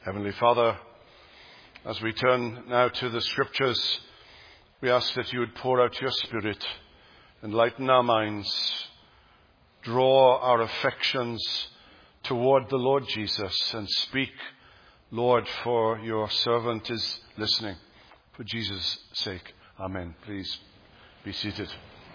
Heavenly Father, as we turn now to the Scriptures, we ask that you would pour out your Spirit, enlighten our minds, draw our affections toward the Lord Jesus, and speak, Lord, for your servant is listening. For Jesus' sake, amen. Please be seated.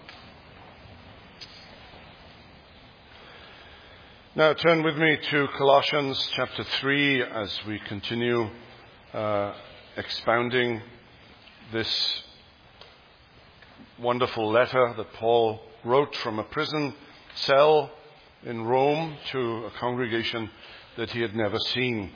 Now turn with me to Colossians chapter 3 as we continue expounding this wonderful letter that Paul wrote from a prison cell in Rome to a congregation that he had never seen.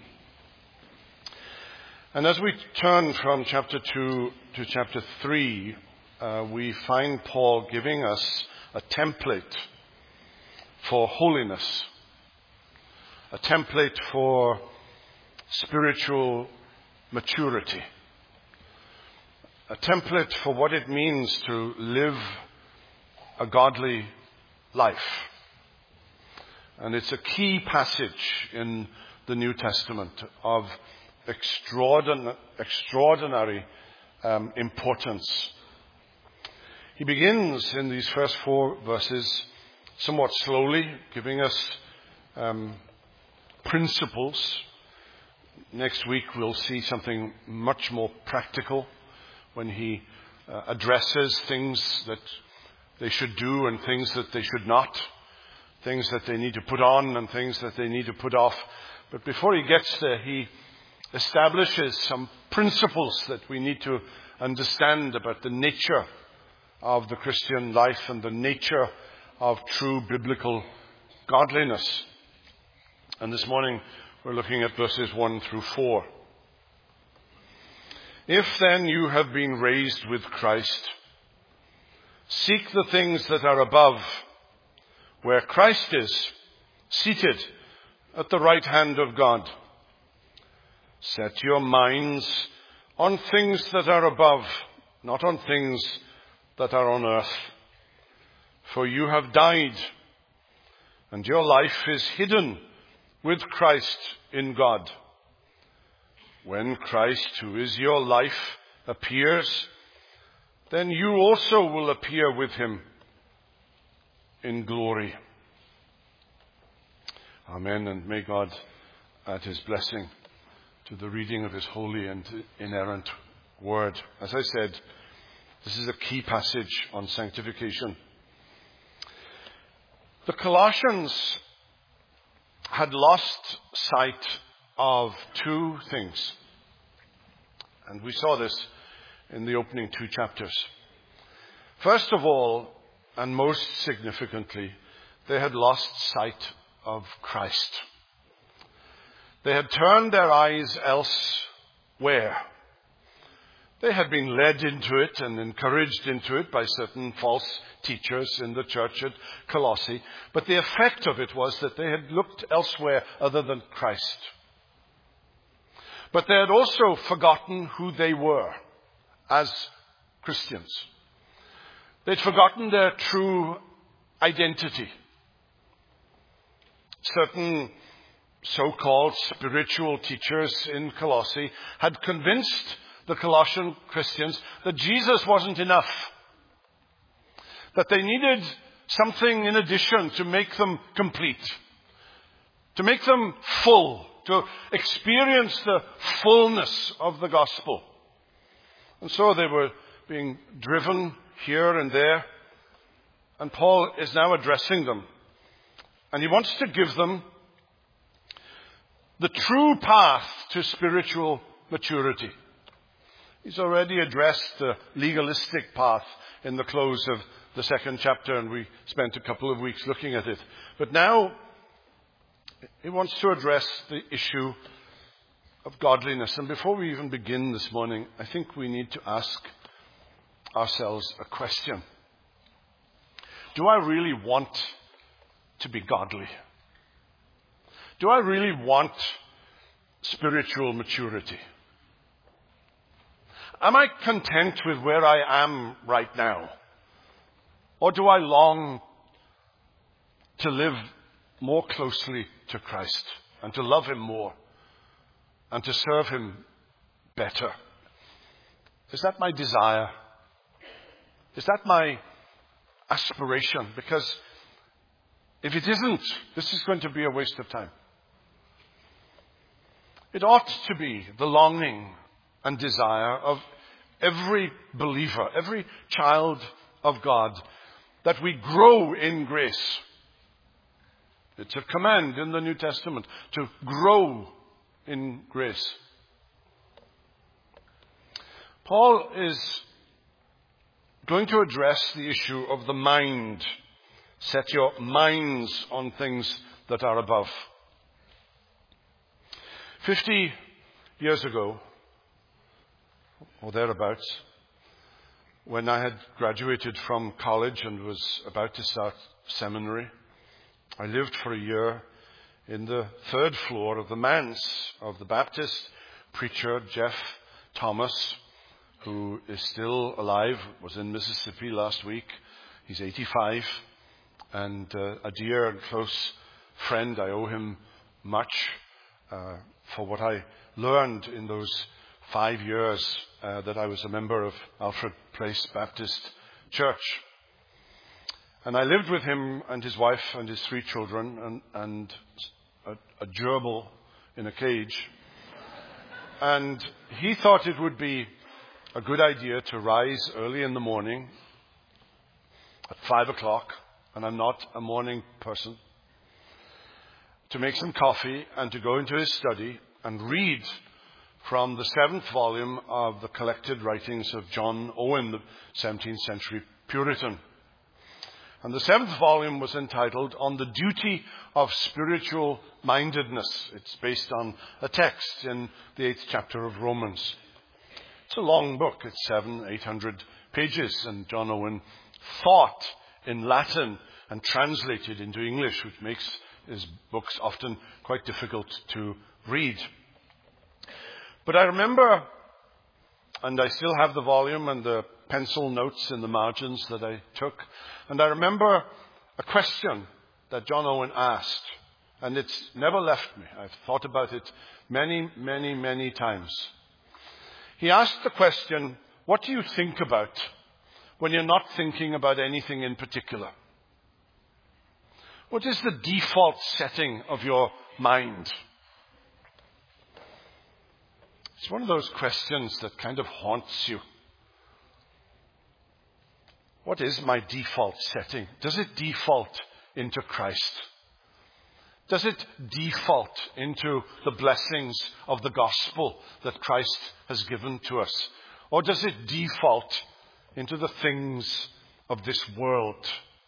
And as we turn from chapter 2 to chapter 3, we find Paul giving us a template for holiness, a template for spiritual maturity, a template for what it means to live a godly life. And it's a key passage in the New Testament of extraordinary importance. He begins in these first 4 verses somewhat slowly, giving us principles. Next week we'll see something much more practical when he addresses things that they should do and things that they should not, things that they need to put on and things that they need to put off. But before he gets there, he establishes some principles that we need to understand about the nature of the Christian life and the nature of true biblical godliness. And this morning we're looking at verses 1 through 4. If then you have been raised with Christ, seek the things that are above, where Christ is, seated at the right hand of God. Set your minds on things that are above, not on things that are on earth. For you have died, and your life is hidden with Christ in God. When Christ, who is your life, appears, then you also will appear with him in glory. Amen, and may God add his blessing to the reading of his holy and inerrant word. As I said, this is a key passage on sanctification. The Colossians had lost sight of 2 things. And we saw this in the opening 2 chapters. First of all, and most significantly, they had lost sight of Christ. They had turned their eyes elsewhere. They had been led into it and encouraged into it by certain false teachers in the church at Colossae. But the effect of it was that they had looked elsewhere other than Christ. But they had also forgotten who they were as Christians. They'd forgotten their true identity. Certain so-called spiritual teachers in Colossae had convinced the Colossian Christians that Jesus wasn't enough, that they needed something in addition to make them complete, to make them full, to experience the fullness of the gospel. And so they were being driven here and there, and Paul is now addressing them, and he wants to give them the true path to spiritual maturity. He's already addressed the legalistic path in the close of the 2nd chapter, and we spent a couple of weeks looking at it. But now he wants to address the issue of godliness. And before we even begin this morning, I think we need to ask ourselves a question. Do I really want to be godly? Do I really want spiritual maturity? Am I content with where I am right now? Or do I long to live more closely to Christ and to love him more and to serve him better. Is that my desire? Is that my aspiration? Because if it isn't, this is going to be a waste of time. It ought to be the longing and desire of every believer, every child of God, that we grow in grace. It's a command in the New Testament to grow in grace. Paul is going to address the issue of the mind. Set your minds on things that are above. 50 years ago, or thereabouts, when I had graduated from college and was about to start seminary, I lived for a year in the third floor of the manse of the Baptist preacher Jeff Thomas, who is still alive, was in Mississippi last week. He's 85, and a dear and close friend. I owe him much for what I learned in those 5 years that I was a member of Alfred Place Baptist Church. And I lived with him and his wife and his 3 children and a gerbil in a cage. And he thought it would be a good idea to rise early in the morning at 5 o'clock, and I'm not a morning person, to make some coffee and to go into his study and read from the 7th volume of the collected writings of John Owen, the 17th century Puritan. And the 7th volume was entitled On the Duty of Spiritual Mindedness. It's based on a text in the 8th chapter of Romans. It's a long book. It's 800 pages. And John Owen thought in Latin and translated into English, which makes his books often quite difficult to read. But I remember, and I still have the volume and the pencil notes in the margins that I took, and I remember a question that John Owen asked, and it's never left me. I've thought about it many, many, many times. He asked the question, what do you think about when you're not thinking about anything in particular? What is the default setting of your mind? It's one of those questions that kind of haunts you. What is my default setting? Does it default into Christ? Does it default into the blessings of the gospel that Christ has given to us? Or does it default into the things of this world?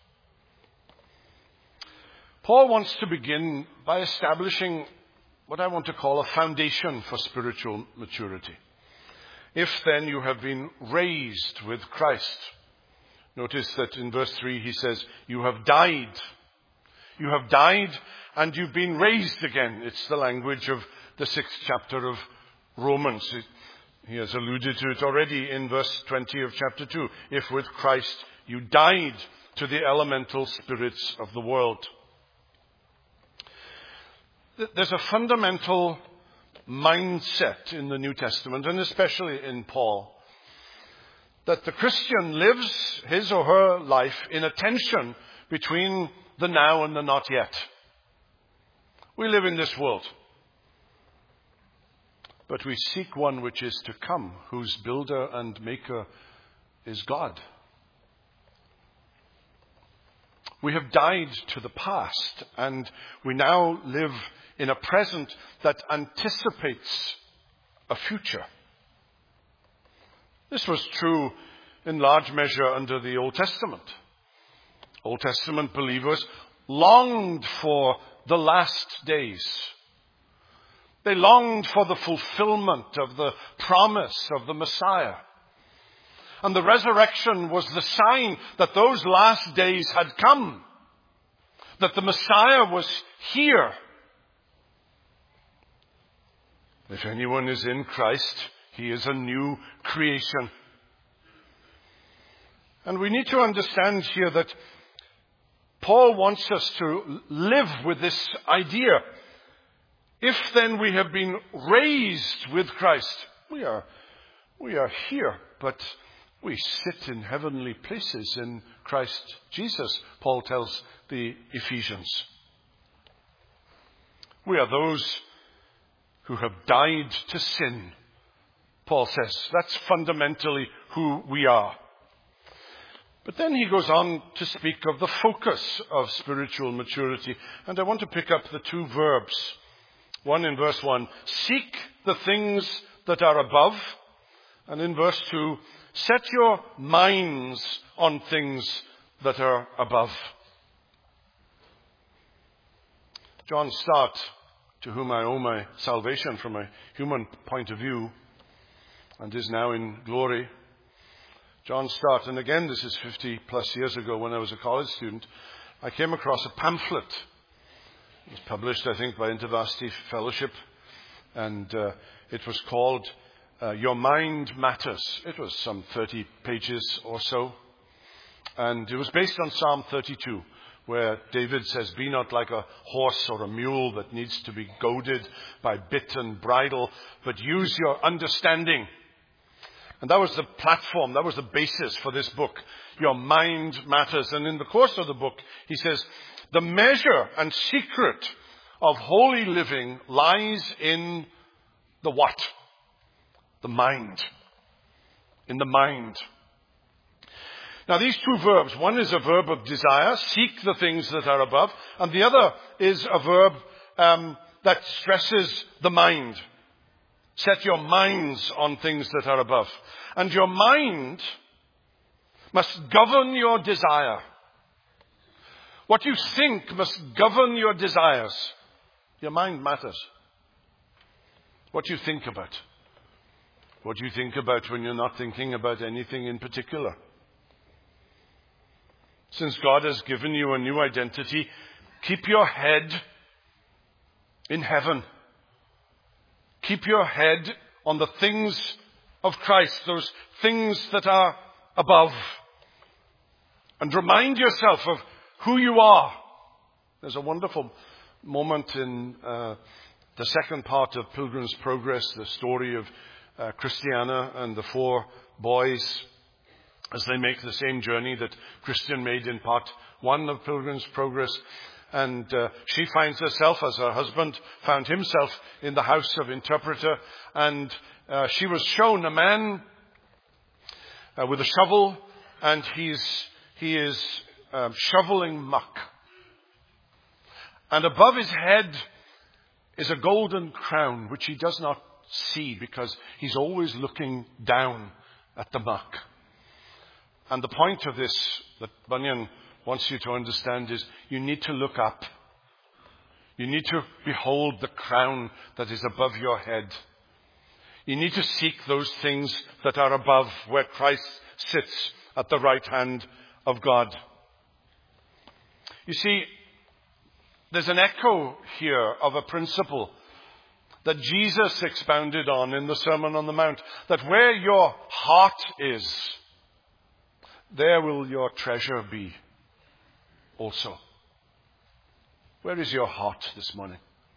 Paul wants to begin by establishing what I want to call a foundation for spiritual maturity. If then you have been raised with Christ. Notice that in verse 3 he says, you have died. You have died and you've been raised again. It's the language of the 6th chapter of Romans. He has alluded to it already in verse 20 of chapter 2. If with Christ you died to the elemental spirits of the world. There's a fundamental mindset in the New Testament, and especially in Paul, that the Christian lives his or her life in a tension between the now and the not yet. We live in this world, but we seek one which is to come, whose builder and maker is God. We have died to the past, and we now live in a present that anticipates a future. This was true in large measure under the Old Testament. Old Testament believers longed for the last days. They longed for the fulfillment of the promise of the Messiah. And the resurrection was the sign that those last days had come, that the Messiah was here. If anyone is in Christ, he is a new creation. And we need to understand here that Paul wants us to live with this idea. If then we have been raised with Christ, we are here, but we sit in heavenly places in Christ Jesus, Paul tells the Ephesians. We are those who have died to sin, Paul says. That's fundamentally who we are. But then he goes on to speak of the focus of spiritual maturity. And I want to pick up the two verbs. One in verse 1, seek the things that are above. And in verse 2, set your minds on things that are above. John Stott, to whom I owe my salvation from a human point of view, and is now in glory. John Stott, and again this is 50 plus years ago when I was a college student, I came across a pamphlet. It was published, I think, by InterVarsity Fellowship, and it was called Your Mind Matters. It was some 30 pages or so, and it was based on Psalm 32, where David says, be not like a horse or a mule that needs to be goaded by bit and bridle, but use your understanding. And that was the platform, that was the basis for this book. Your mind matters. And in the course of the book, he says, the measure and secret of holy living lies in the what? The mind. In the mind. Now these two verbs, one is a verb of desire, seek the things that are above, and the other is a verb that stresses the mind. Set your minds on things that are above. And your mind must govern your desire. What you think must govern your desires. Your mind matters. What you think about. What you think about when you're not thinking about anything in particular. Since God has given you a new identity, keep your head in heaven. Keep your head on the things of Christ, those things that are above. And remind yourself of who you are. There's a wonderful moment in the second part of Pilgrim's Progress, the story of Christiana and the 4 boys as they make the same journey that Christian made in part 1 of Pilgrim's Progress. And she finds herself, as her husband found himself, in the house of interpreter. And she was shown a man with a shovel, and he is shoveling muck. And above his head is a golden crown, which he does not see because he's always looking down at the muck. And the point of this that Bunyan wants you to understand is you need to look up. You need to behold the crown that is above your head. You need to seek those things that are above, where Christ sits at the right hand of God. You see, there's an echo here of a principle that Jesus expounded on in the Sermon on the Mount, that where your heart is, there will your treasure be also. Where is your heart this morning?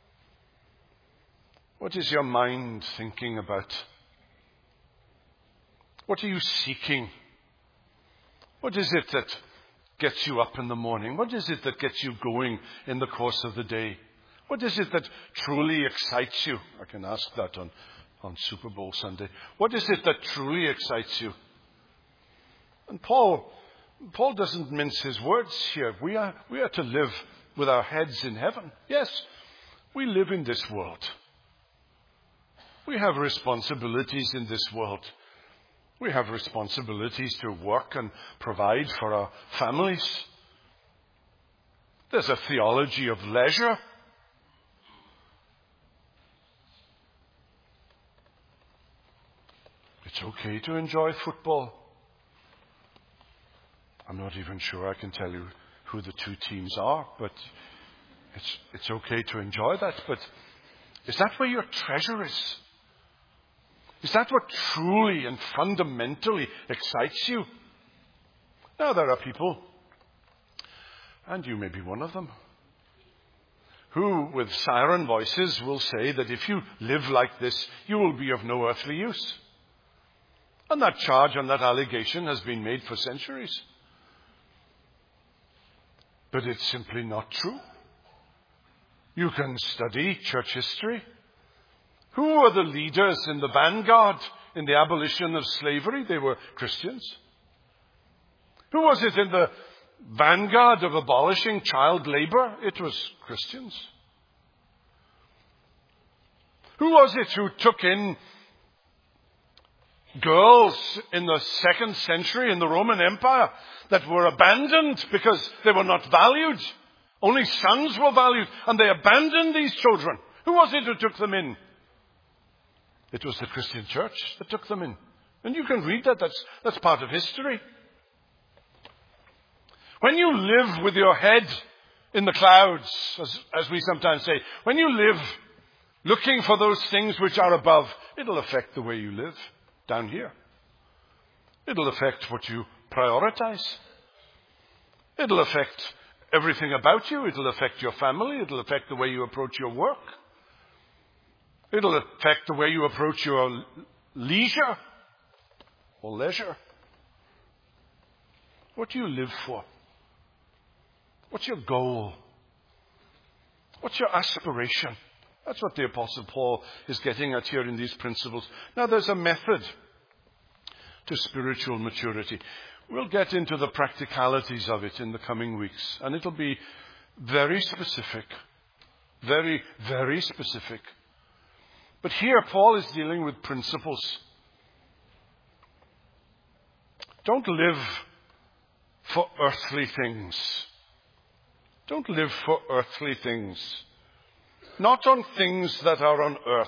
What is your mind thinking about? What are you seeking? What is it that gets you up in the morning? What is it that gets you going in the course of the day? What is it that truly excites you? I can ask that on Super Bowl Sunday. What is it that truly excites you? And Paul doesn't mince his words here. We are to live with our heads in heaven. Yes, we live in this world. We have responsibilities in this world. We have responsibilities to work and provide for our families. There's a theology of leisure. It's okay to enjoy football. I'm not even sure I can tell you who the 2 teams are, but it's okay to enjoy that. But is that where your treasure is? Is that what truly and fundamentally excites you? Now, there are people, and you may be one of them, who with siren voices will say that if you live like this, you will be of no earthly use. And that charge and that allegation has been made for centuries. But it's simply not true. You can study church history. Who were the leaders in the vanguard in the abolition of slavery? They were Christians. Who was it in the vanguard of abolishing child labor? It was Christians. Who was it who took in girls in the 2nd century in the Roman Empire that were abandoned because they were not valued? Only sons were valued, and they abandoned these children. Who was it who took them in? It was the Christian church that took them in. And you can read that. That's part of history. When you live with your head in the clouds, as we sometimes say, when you live looking for those things which are above, it'll affect the way you live down here. It'll affect what you prioritize. It'll affect everything about you. It'll affect your family. It'll affect the way you approach your work. It'll affect the way you approach your leisure or leisure. What do you live for? What's your goal? What's your aspiration? That's what the Apostle Paul is getting at here in these principles. Now, there's a method to spiritual maturity. We'll get into the practicalities of it in the coming weeks. And it'll be very specific. Very, very specific. But here, Paul is dealing with principles. Don't live for earthly things. Don't live for earthly things. Not on things that are on earth.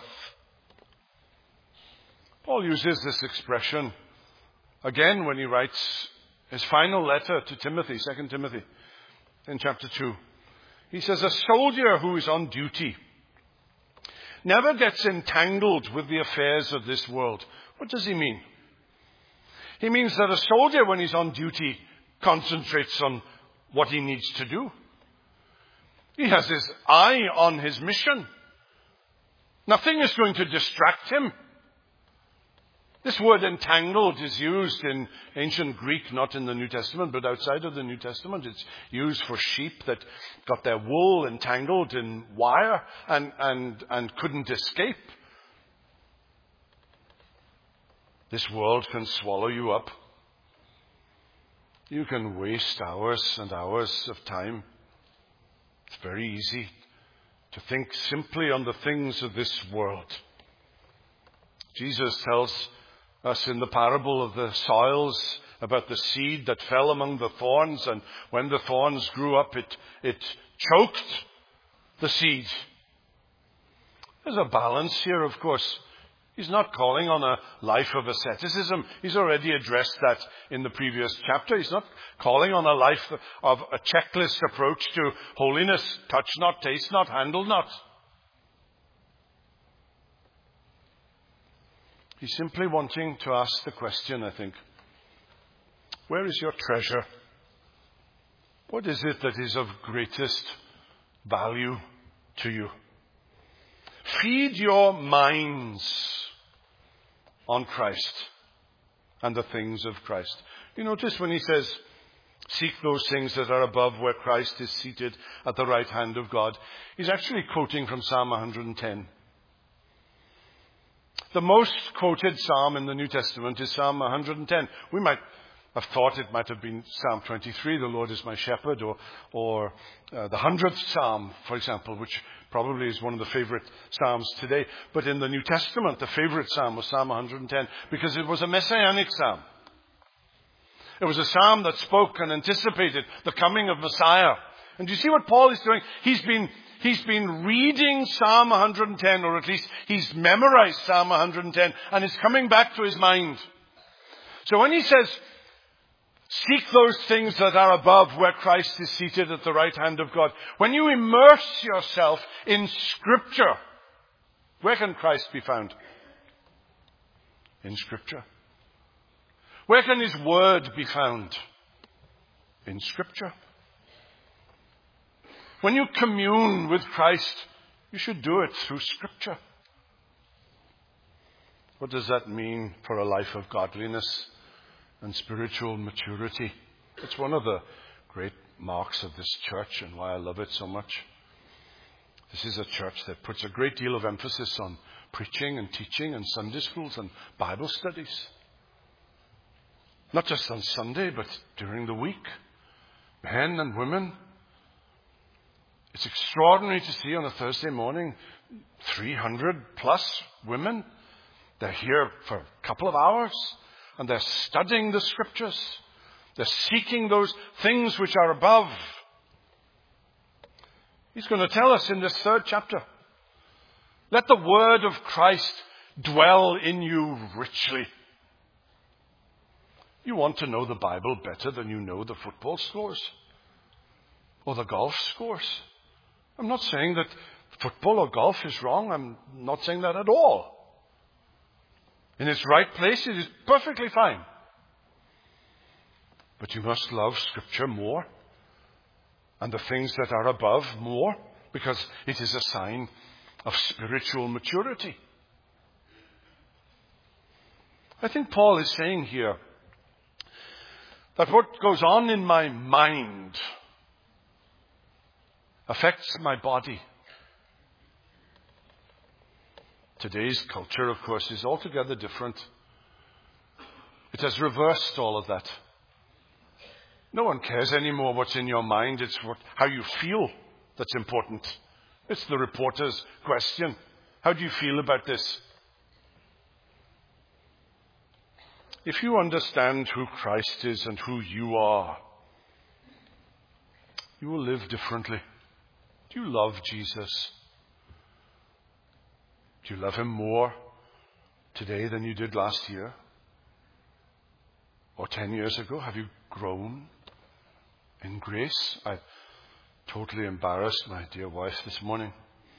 Paul uses this expression again when he writes his final letter to Timothy, 2 Timothy, in chapter 2. He says, a soldier who is on duty never gets entangled with the affairs of this world. What does he mean? He means that a soldier, when he's on duty, concentrates on what he needs to do. He has his eye on his mission. Nothing is going to distract him. This word entangled is used in ancient Greek, not in the New Testament, but outside of the New Testament. It's used for sheep that got their wool entangled in wire and couldn't escape. This world can swallow you up. You can waste hours and hours of time. It's very easy to think simply on the things of this world. Jesus tells us in the parable of the soils about the seed that fell among the thorns, and when the thorns grew up, it choked the seed. There's a balance here, of course. He's not calling on a life of asceticism. He's already addressed that in the previous chapter. He's not calling on a life of a checklist approach to holiness. Touch not, taste not, handle not. He's simply wanting to ask the question, I think, where is your treasure? What is it that is of greatest value to you? Feed your minds on Christ and the things of Christ. You notice when he says, seek those things that are above where Christ is seated at the right hand of God, he's actually quoting from Psalm 110. The most quoted psalm in the New Testament is Psalm 110. We might have thought it might have been Psalm 23, the Lord is my shepherd, or the 100th Psalm, for example, which probably is one of the favorite Psalms today. But in the New Testament, the favorite Psalm was Psalm 110 because it was a messianic Psalm. It was a Psalm that spoke and anticipated the coming of Messiah. And do you see what Paul is doing? He's been reading Psalm 110, or at least he's memorized Psalm 110, and it's coming back to his mind. So when he says, seek those things that are above where Christ is seated at the right hand of God. When you immerse yourself in Scripture, where can Christ be found? In Scripture. Where can His Word be found? In Scripture. When you commune with Christ, you should do it through Scripture. What does that mean for a life of godliness and spiritual maturity? It's one of the great marks of this church and why I love it so much. This is a church that puts a great deal of emphasis on preaching and teaching and Sunday schools and Bible studies. Not just on Sunday, but during the week. Men and women. It's extraordinary to see on a Thursday morning 300 plus women. They're here for a couple of hours and they're studying the Scriptures. They're seeking those things which are above. He's going to tell us in this 3rd chapter, let the word of Christ dwell in you richly. You want to know the Bible better than you know the football scores or the golf scores. I'm not saying that football or golf is wrong. I'm not saying that at all. In its right place, it is perfectly fine. But you must love Scripture more and the things that are above more, because it is a sign of spiritual maturity. I think Paul is saying here that what goes on in my mind affects my body. Today's culture, of course, is altogether different. It has reversed all of that. No one cares anymore what's in your mind. It's how you feel that's important. It's the reporter's question. How do you feel about this? If you understand who Christ is and who you are, you will live differently. Do you love Jesus? Do you love him more today than you did last year? Or 10 years ago? Have you grown in grace? I totally embarrassed my dear wife this morning.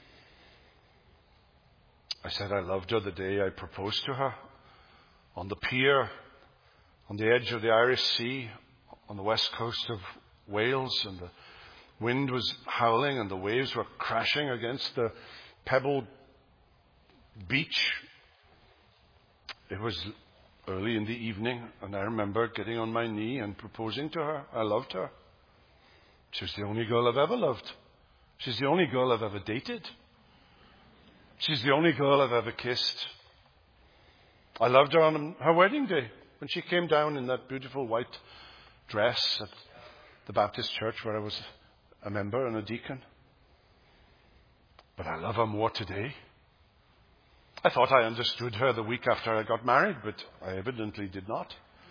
I said I loved her the day I proposed to her on the pier on the edge of the Irish Sea on the west coast of Wales, and the wind was howling and the waves were crashing against the pebbled beach. It was early in the evening, and I remember getting on my knee and proposing to her. I loved her. She was the only girl I've ever loved. She's the only girl I've ever dated. She's the only girl I've ever kissed. I loved her on her wedding day when she came down in that beautiful white dress at the Baptist church where I was a member and a deacon. But I love her more today. I thought I understood her the week after I got married, but I evidently did not.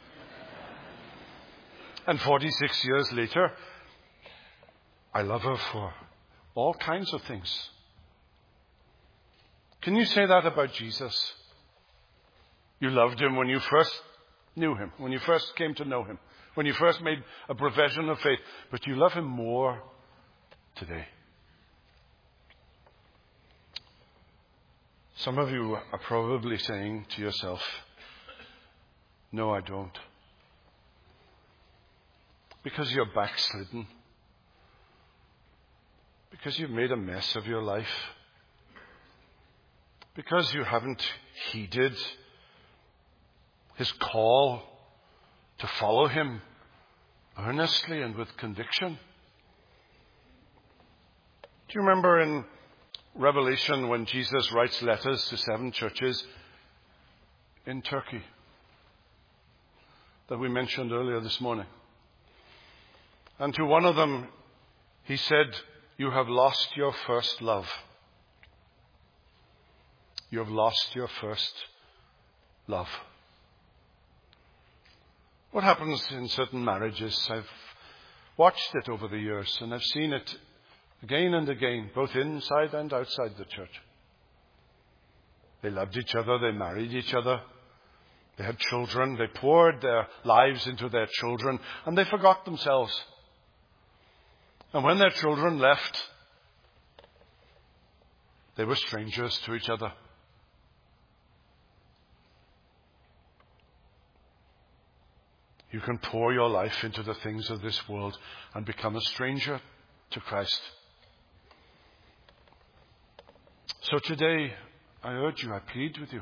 And 46 years later, I love her for all kinds of things. Can you say that about Jesus? You loved him when you first knew him, when you first came to know him, when you first made a profession of faith, but you love him more today. Some of you are probably saying to yourself, no, I don't. Because you're backslidden. Because you've made a mess of your life. Because you haven't heeded his call to follow him earnestly and with conviction. Do you remember in Revelation when Jesus writes letters to 7 churches in Turkey that we mentioned earlier this morning? And to one of them, he said, you have lost your first love. You have lost your first love. What happens in certain marriages? I've watched it over the years, and I've seen it again and again, both inside and outside the church. They loved each other, they married each other, they had children, they poured their lives into their children, and they forgot themselves. And when their children left, they were strangers to each other. You can pour your life into the things of this world and become a stranger to Christ. So today, I urge you, I plead with you.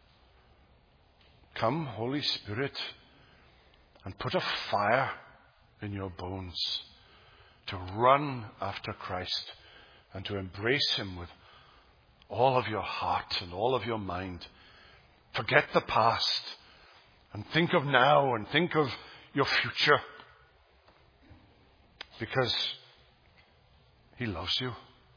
Come, Holy Spirit, and put a fire in your bones to run after Christ and to embrace him with all of your heart and all of your mind. Forget the past and think of now and think of your future, because he loves you.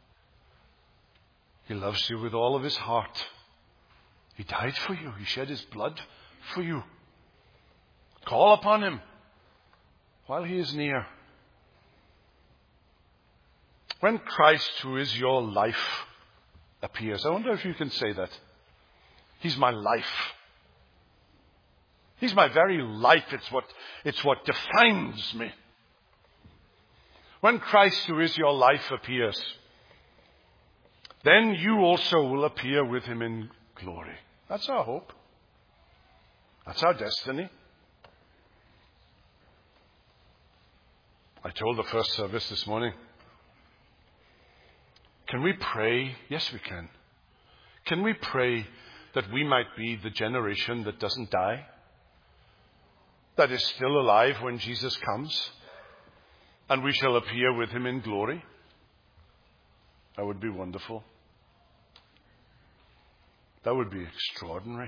He loves you with all of his heart. He died for you. He shed his blood for you. Call upon him while he is near. When Christ, who is your life, appears, I wonder if you can say that. He's my life. He's my very life. It's what defines me. When Christ, who is your life, appears, then you also will appear with him in glory. That's our hope. That's our destiny. I told the first service this morning, can we pray? Yes, we can. Can we pray that we might be the generation that doesn't die? That is still alive when Jesus comes? And we shall appear with him in glory? That would be wonderful. That would be extraordinary.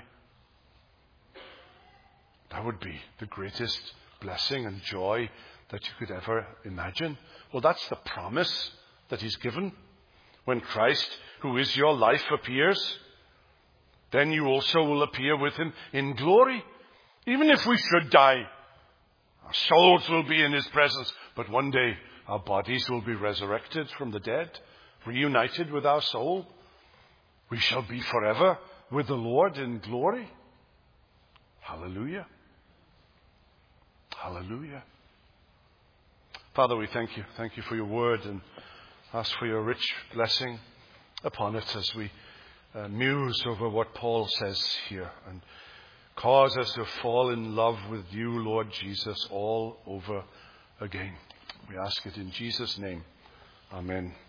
That would be the greatest blessing and joy that you could ever imagine. Well, that's the promise that he's given. When Christ, who is your life, appears, then you also will appear with him in glory. Even if we should die, our souls will be in his presence, but one day our bodies will be resurrected from the dead, reunited with our soul. We shall be forever with the Lord in glory. Hallelujah. Hallelujah. Father, we thank you. Thank you for your word, and ask for your rich blessing upon it as we muse over what Paul says here, and cause us to fall in love with you, Lord Jesus, all over again. We ask it in Jesus' name. Amen.